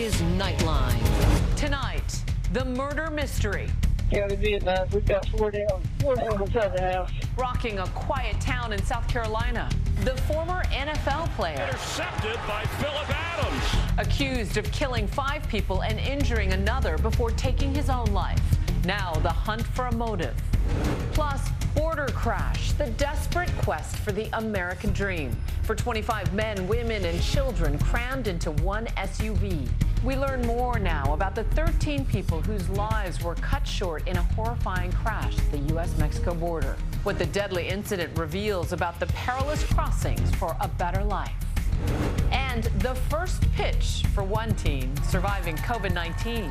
is Nightline. Tonight, the murder mystery. County Vietnam, we've got four down inside the house. Rocking a quiet town in South Carolina. The former NFL player. Intercepted by Phillip Adams. Accused of killing 5 people and injuring another before taking his own life. Now the hunt for a motive. Plus, border crash, the desperate quest for the American dream. For 25 men, women, and children crammed into one SUV. We learn more now about the 13 people whose lives were cut short in a horrifying crash at the U.S.-Mexico border. What the deadly incident reveals about the perilous crossings for a better life. And the first pitch for one team surviving COVID-19.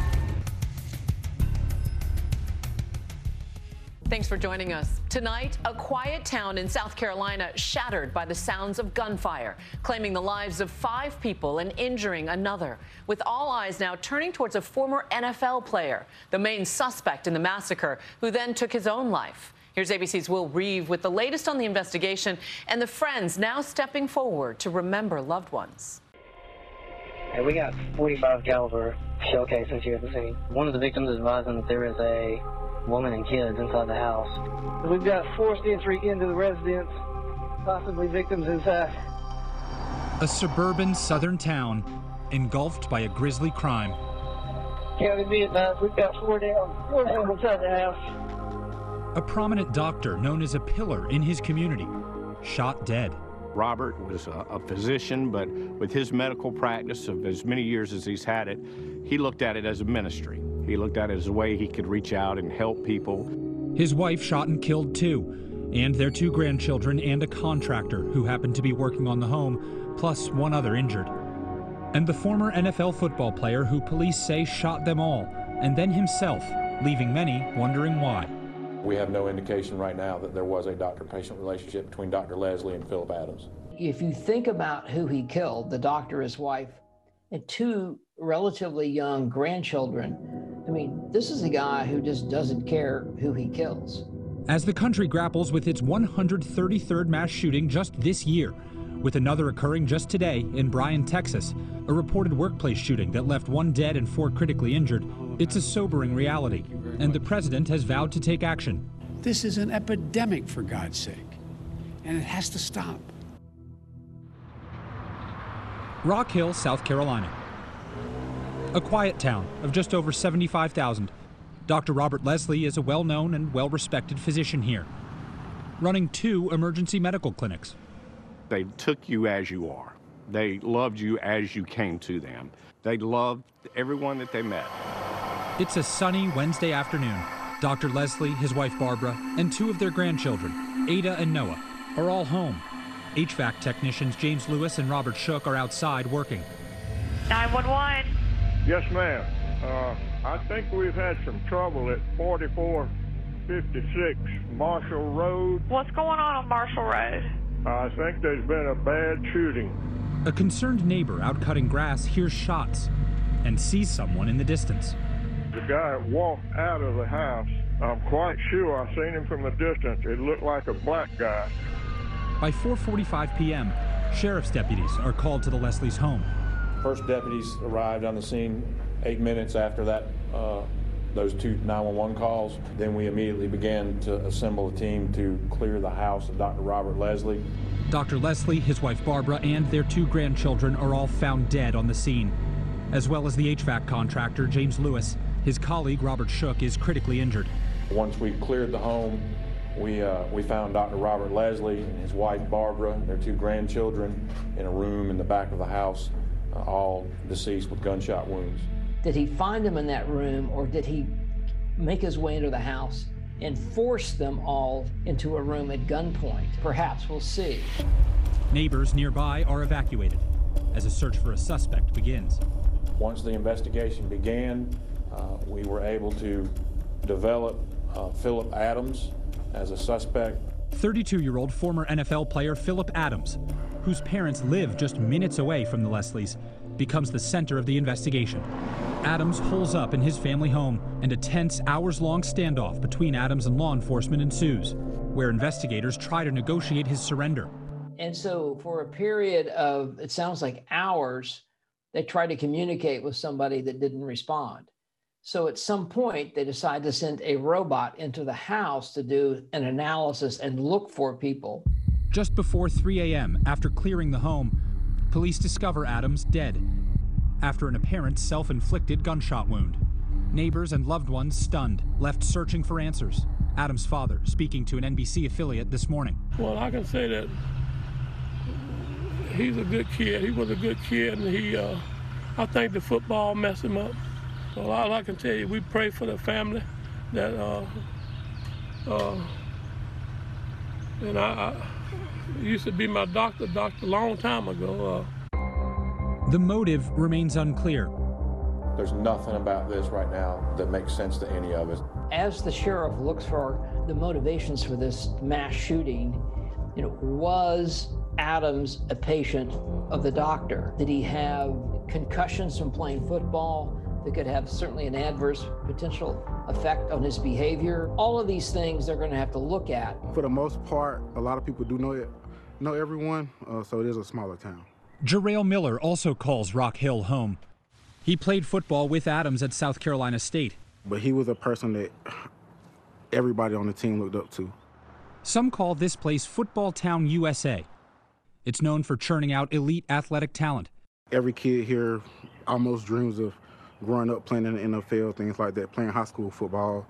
Thanks for joining us. Tonight, a quiet town in South Carolina shattered by the sounds of gunfire, claiming the lives of 5 people and injuring another, with all eyes now turning towards a former NFL player, the main suspect in the massacre, who then took his own life. Here's ABC's Will Reeve with the latest on the investigation and the friends now stepping forward to remember loved ones. And we got 45 caliber shell casings here at the scene. One of the victims is advising that there is a woman and kids inside the house. We've got forced entry into the residence, possibly victims inside. A suburban southern town engulfed by a grisly crime. County Vietnam, we've got four down inside the house. A prominent doctor known as a pillar in his community, shot dead. Robert was a physician, but with his medical practice of as many years as he's had it, he looked at it as a ministry. He looked at it as a way he could reach out and help people. His wife shot and killed too, and their 2 grandchildren and a contractor who happened to be working on the home, plus 1 other injured. And the former NFL football player who police say shot them all, and then himself, leaving many wondering why. We have no indication right now that there was a doctor-patient relationship between Dr. Leslie and Phillip Adams. If you think about who he killed, the doctor, his wife, and 2 relatively young grandchildren, I mean, this is a guy who just doesn't care who he kills. As the country grapples with its 133rd mass shooting just this year, with another occurring just today in Bryan, Texas, a reported workplace shooting that left 1 dead and 4 critically injured, it's a sobering reality, and the president has vowed to take action. This is an epidemic, for God's sake, and it has to stop. Rock Hill, South Carolina. A quiet town of just over 75,000. Dr. Robert Leslie is a well-known and well-respected physician here, running 2 emergency medical clinics. They took you as you are. They loved you as you came to them. They loved everyone that they met. It's a sunny Wednesday afternoon. Dr. Leslie, his wife Barbara, and 2 of their grandchildren, Ada and Noah, are all home. HVAC technicians James Lewis and Robert Shook are outside working. 911. Yes, ma'am. I think we've had some trouble at 4456 Marshall Road. What's going on Marshall Road? I think there's been a bad shooting. A concerned neighbor out cutting grass hears shots and sees someone in the distance. The guy walked out of the house. I'm quite sure I seen him from a distance. It looked like a black guy. By 4:45 p.m., sheriff's deputies are called to the Leslie's home. First deputies arrived on the scene 8 minutes after that, those 2 911 calls. Then we immediately began to assemble a team to clear the house of Dr. Robert Leslie. Dr. Leslie, his wife Barbara, and their 2 grandchildren are all found dead on the scene, as well as the HVAC contractor, James Lewis. His colleague, Robert Shook, is critically injured. Once we cleared the home, we found Dr. Robert Leslie and his wife Barbara and their 2 grandchildren in a room in the back of the house, all deceased with gunshot wounds. Did he find them in that room, or did he make his way into the house and force them all into a room at gunpoint? Perhaps, we'll see. Neighbors nearby are evacuated as a search for a suspect begins. Once the investigation began, we were able to develop Phillip Adams as a suspect. 32-year-old former NFL player Phillip Adams, whose parents live just minutes away from the Leslies, becomes the center of the investigation. Adams holes up in his family home, and a tense, hours-long standoff between Adams and law enforcement ensues, where investigators try to negotiate his surrender. And so for a period of, it sounds like hours, they tried to communicate with somebody that didn't respond. So at some point, they decided to send a robot into the house to do an analysis and look for people. Just before 3 a.m., after clearing the home, police discover Adams dead after an apparent self-inflicted gunshot wound. Neighbors and loved ones stunned, left searching for answers. Adams' father speaking to an NBC affiliate this morning. Well, I can say that he's a good kid. He was a good kid, and I think the football messed him up. So all I can tell you, we pray for the family that, and I used to be my doctor a long time ago. The motive remains unclear. There's nothing about this right now that makes sense to any of us. As the sheriff looks for the motivations for this mass shooting, was Adams a patient of the doctor? Did he have concussions from playing football that could have certainly an adverse potential effect on his behavior? All of these things they're going to have to look at. For the most part, a lot of people do know everyone, so it is a smaller town. Jarrell Miller also calls Rock Hill home. He played football with Adams at South Carolina State. But he was a person that everybody on the team looked up to. Some call this place Football Town, USA. It's known for churning out elite athletic talent. Every kid here almost dreams of growing up playing in the NFL, things like that, playing high school football,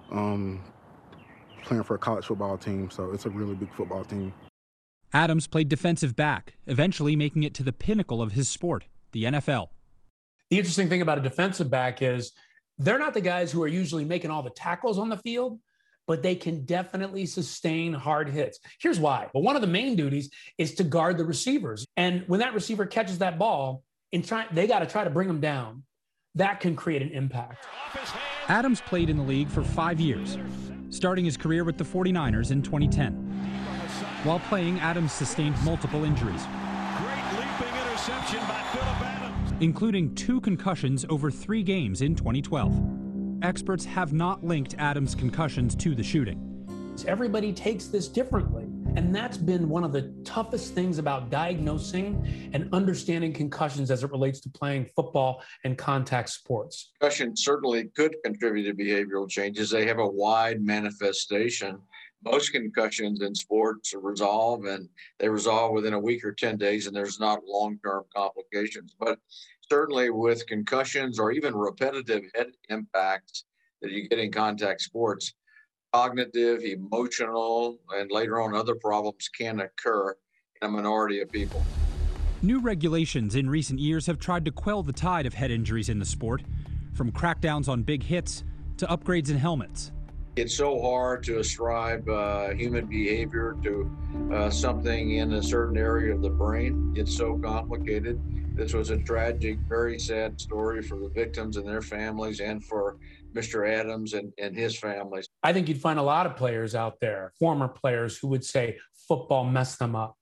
playing for a college football team. So it's a really big football team. Adams played defensive back, eventually making it to the pinnacle of his sport, the NFL. The interesting thing about a defensive back is they're not the guys who are usually making all the tackles on the field, but they can definitely sustain hard hits. Here's why. Well, one of the main duties is to guard the receivers. And when that receiver catches that ball, they got to try to bring them down. That can create an impact. Adams played in the league for 5 years, starting his career with the 49ers in 2010. While playing, Adams sustained multiple injuries. Great leaping interception by Philip Adams, including 2 concussions over 3 games in 2012. Experts have not linked Adams' concussions to the shooting. Everybody takes this differently, and that's been one of the toughest things about diagnosing and understanding concussions as it relates to playing football and contact sports. Concussions certainly could contribute to behavioral changes. They have a wide manifestation. Most concussions in sports resolve, and they resolve within a week or 10 days, and there's not long-term complications. But certainly with concussions or even repetitive head impacts that you get in contact sports, cognitive, emotional, and later on other problems can occur in a minority of people. New regulations in recent years have tried to quell the tide of head injuries in the sport, from crackdowns on big hits to upgrades in helmets. It's so hard to ascribe human behavior to something in a certain area of the brain. It's so complicated. This was a tragic, very sad story for the victims and their families, and for Mr. Adams and his families. I think you'd find a lot of players out there, former players, who would say football messed them up.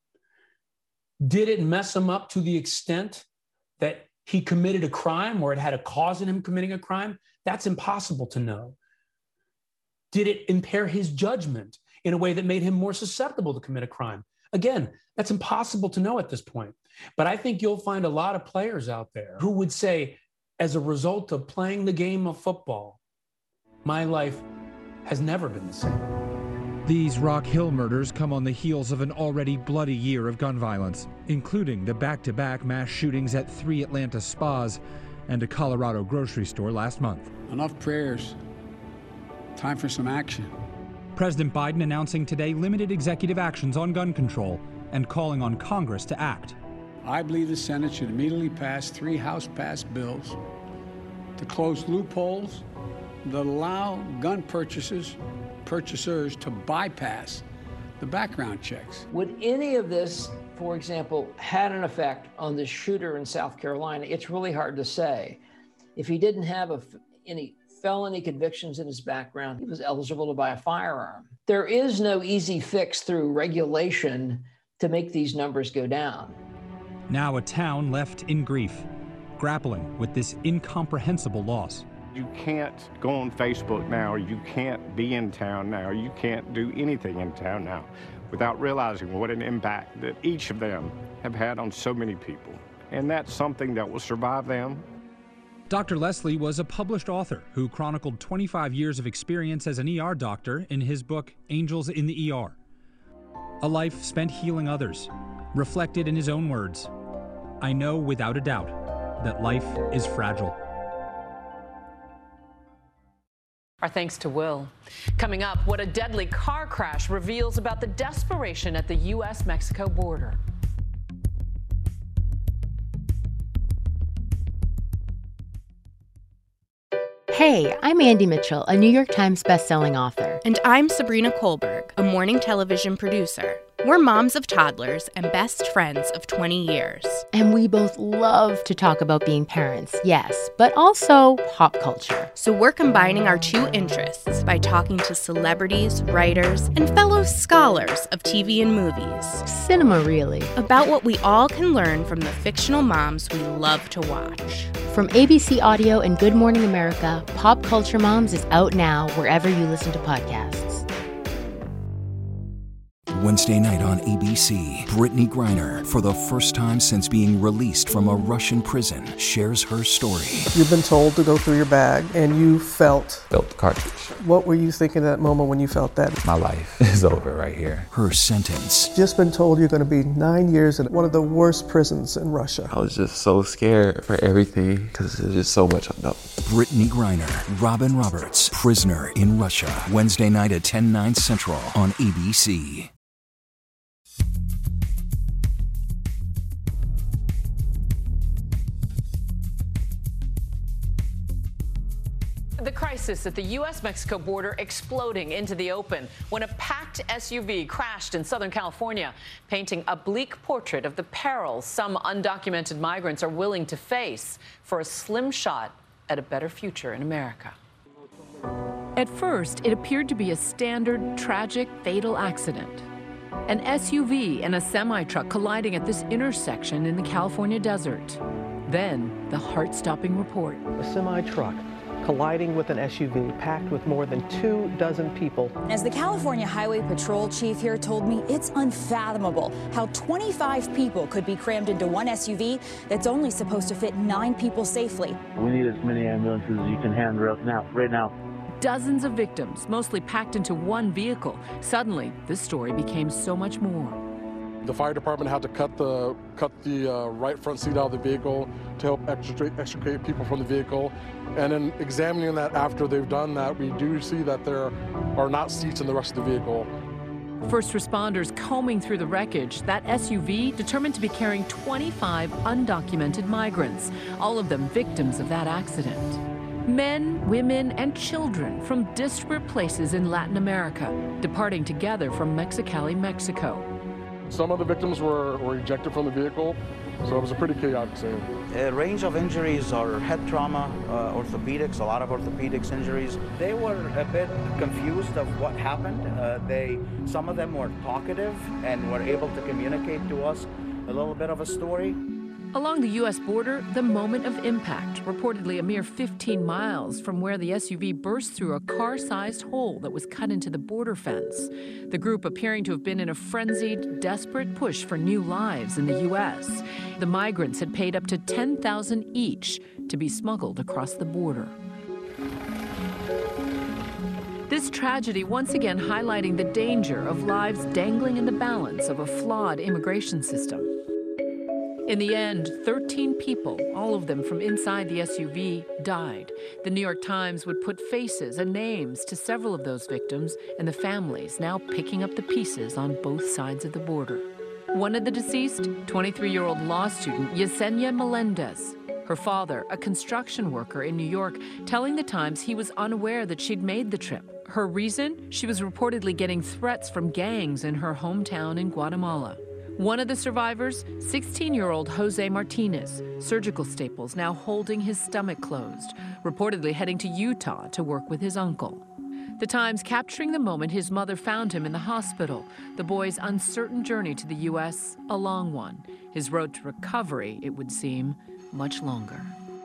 Did it mess him up to the extent that he committed a crime or it had a cause in him committing a crime? That's impossible to know. Did it impair his judgment in a way that made him more susceptible to commit a crime? Again, that's impossible to know at this point. But I think you'll find a lot of players out there who would say, as a result of playing the game of football, my life has never been the same. These Rock Hill murders come on the heels of an already bloody year of gun violence, including the back-to-back mass shootings at 3 Atlanta spas and a Colorado grocery store last month. Enough prayers. Time for some action. President Biden announcing today limited executive actions on gun control and calling on Congress to act. I believe the Senate should immediately pass 3 House-passed bills to close loopholes that allow gun purchasers to bypass the background checks. Would any of this, for example, had an effect on the shooter in South Carolina? It's really hard to say. If he didn't have any felony convictions in his background, he was eligible to buy a firearm. There is no easy fix through regulation to make these numbers go down. Now a town left in grief, grappling with this incomprehensible loss. You can't go on Facebook now, you can't be in town now, you can't do anything in town now without realizing what an impact that each of them have had on so many people. and that's something that will survive them. Dr. Leslie was a published author who chronicled 25 years of experience as an ER doctor in his book, Angels in the ER. A life spent healing others, reflected in his own words, "I know without a doubt that life is fragile." Our thanks to Will. Coming up, what a deadly car crash reveals about the desperation at the U.S.-Mexico border. Hey, I'm Andy Mitchell, a New York Times bestselling author. And I'm Sabrina Kohlberg, a morning television producer. We're moms of toddlers and best friends of 20 years. And we both love to talk about being parents, yes, but also pop culture. So we're combining our two interests by talking to celebrities, writers, and fellow scholars of TV and movies. Cinema, really. About what we all can learn from the fictional moms we love to watch. From ABC Audio and Good Morning America, Pop Culture Moms is out now wherever you listen to podcasts. Wednesday night on ABC, Brittany Griner, for the first time since being released from a Russian prison, shares her story. You've been told to go through your bag, and you felt the cartridge. What were you thinking at that moment when you felt that? My life is over right here. Her sentence. Just been told you're going to be 9 years in one of the worst prisons in Russia. I was just so scared for everything because there's just so much unknown. Brittany Griner, Robin Roberts, Prisoner in Russia. Wednesday night at 10/9 Central on ABC. The crisis at the U.S.-Mexico border exploding into the open when a packed SUV crashed in Southern California, painting a bleak portrait of the perils some undocumented migrants are willing to face for a slim shot at a better future in America. At first, it appeared to be a standard, tragic, fatal accident. An SUV and a semi-truck colliding at this intersection in the California desert. Then, the heart-stopping report. A semi-truck colliding with an SUV packed with more than 24 people. As the California Highway Patrol chief here told me, it's unfathomable how 25 people could be crammed into one SUV that's only supposed to fit 9 people safely. We need as many ambulances as you can handle right now. Dozens of victims, mostly packed into one vehicle. Suddenly, this story became so much more. The fire department had to cut the right front seat out of the vehicle to help extricate people from the vehicle. And in examining that after they've done that, we do see that there are not seats in the rest of the vehicle. First responders combing through the wreckage, that SUV determined to be carrying 25 undocumented migrants, all of them victims of that accident. Men, women, and children from disparate places in Latin America, departing together from Mexicali, Mexico. Some of the victims were ejected from the vehicle, so it was a pretty chaotic scene. A range of injuries are head trauma, orthopedics, a lot of orthopedics injuries. They were a bit confused of what happened. Some of them were talkative and were able to communicate to us a little bit of a story. Along the U.S. border, the moment of impact, reportedly a mere 15 miles from where the SUV burst through a car-sized hole that was cut into the border fence. The group appearing to have been in a frenzied, desperate push for new lives in the U.S. The migrants had paid up to $10,000 each to be smuggled across the border. This tragedy once again highlighting the danger of lives dangling in the balance of a flawed immigration system. In the end, 13 people, all of them from inside the SUV, died. The New York Times would put faces and names to several of those victims and the families now picking up the pieces on both sides of the border. One of the deceased, 23-year-old law student Yesenia Melendez. Her father, a construction worker in New York, telling the Times he was unaware that she'd made the trip. Her reason? She was reportedly getting threats from gangs in her hometown in Guatemala. One of the survivors, 16-year-old Jose Martinez, surgical staples now holding his stomach closed, reportedly heading to Utah to work with his uncle. The Times capturing the moment his mother found him in the hospital, the boy's uncertain journey to the U.S., a long one. His road to recovery, it would seem, much longer.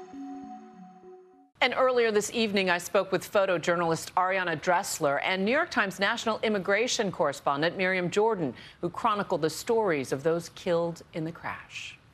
And earlier this evening, I spoke with photojournalist Ariana Dressler and New York Times national immigration correspondent Miriam Jordan, who chronicled the stories of those killed in the crash.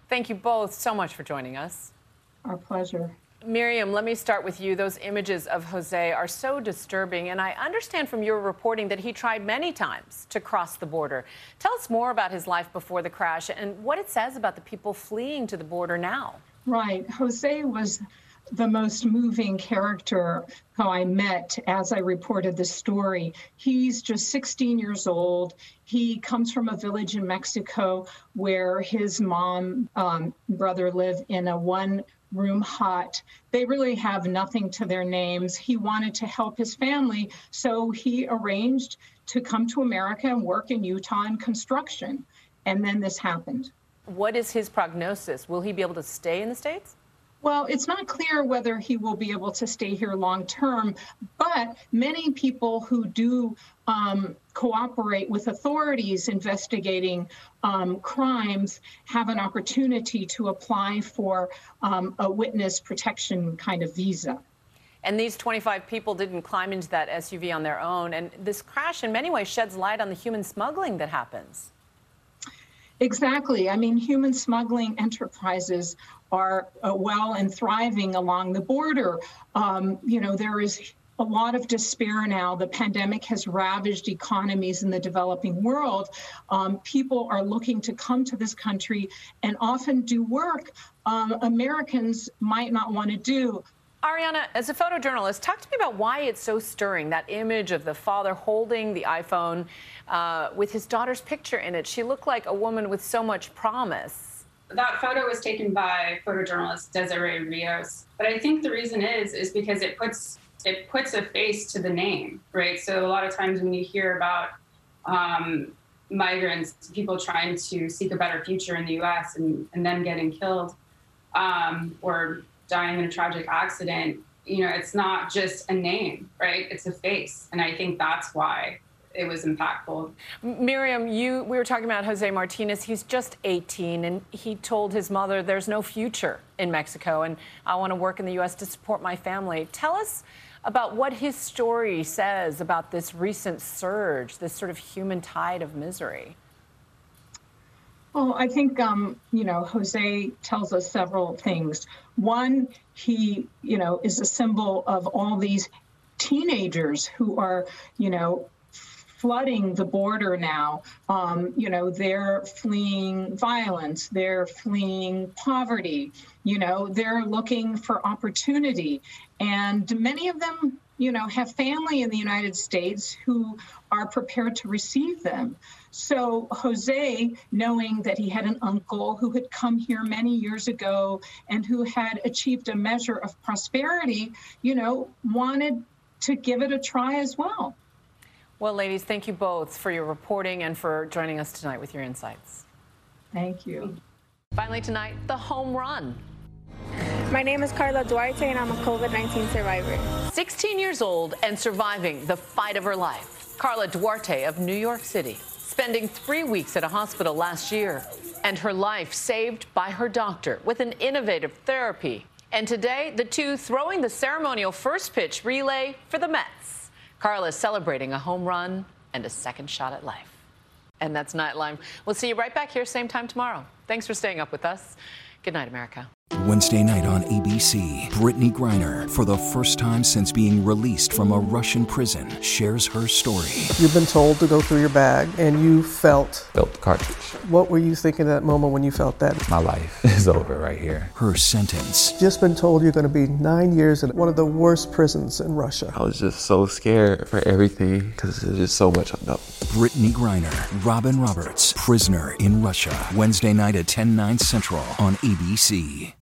Thank you both so much for joining us. Our pleasure. Miriam, let me start with you. Those images of Jose are so disturbing, and I understand from your reporting that he tried many times to cross the border. Tell us more about his life before the crash and what it says about the people fleeing to the border now. Right. Jose was the most moving character who I met as I reported this story. He's just 16 years old. He comes from a village in Mexico where his mom, brother live in a one-room hut. They really have nothing to their names. He wanted to help his family, so he arranged to come to America and work in Utah in construction. And then this happened. What is his prognosis? Will he be able to stay in the States? Well, it's not clear whether he will be able to stay here long term, but many people who do cooperate with authorities investigating crimes have an opportunity to apply for a witness protection kind of visa. And these 25 people didn't climb into that SUV on their own. And this crash in many ways sheds light on the human smuggling that happens. Exactly. I mean, human smuggling enterprises are well and thriving along the border. There is a lot of despair now. The pandemic has ravaged economies in the developing world. People are looking to come to this country and often do work Americans might not want to do. Ariana, as a photojournalist, talk to me about why it's so stirring, that image of the father holding the iPhone with his daughter's picture in it. She looked like a woman with so much promise. That photo was taken by photojournalist Desiree Rios. But I think the reason is because it puts a face to the name, right? So a lot of times when you hear about migrants, people trying to seek a better future in the U.S. and then getting killed or dying in a tragic accident, it's not just a name, right? It's a face. And I think that's why it was impactful. Miriam, we were talking about Jose Martinez. He's just 18, and he told his mother, there's no future in Mexico, and I want to work in the U.S. to support my family. Tell us about what his story says about this recent surge, this sort of human tide of misery. Well, I think, Jose tells us several things. One, he, is a symbol of all these teenagers who are, flooding the border now. They're fleeing violence, they're fleeing poverty, they're looking for opportunity. And many of them, have family in the United States who are prepared to receive them. So Jose, knowing that he had an uncle who had come here many years ago and who had achieved a measure of prosperity, wanted to give it a try as well. Well, ladies, thank you both for your reporting and for joining us tonight with your insights. Thank you. Finally tonight, the home run. My name is Carla Duarte, and I'm a COVID-19 survivor. 16 years old and surviving the fight of her life. Carla Duarte of New York City, spending 3 weeks at a hospital last year, and her life saved by her doctor with an innovative therapy. And today, the two throwing the ceremonial first pitch relay for the Mets. Carla is celebrating a home run and a second shot at life. And that's Nightline. We'll see you right back here same time tomorrow. Thanks for staying up with us. Good night, America. Wednesday night on ABC, Brittany Griner, for the first time since being released from a Russian prison, shares her story. You've been told to go through your bag, and you felt the cartridge. What were you thinking at that moment when you felt that? My life is over right here. Her sentence. Just been told you're going to be 9 years in one of the worst prisons in Russia. I was just so scared for everything because there's just so much unknown. Brittany Griner, Robin Roberts, Prisoner in Russia. Wednesday night at 10/9 Central on ABC.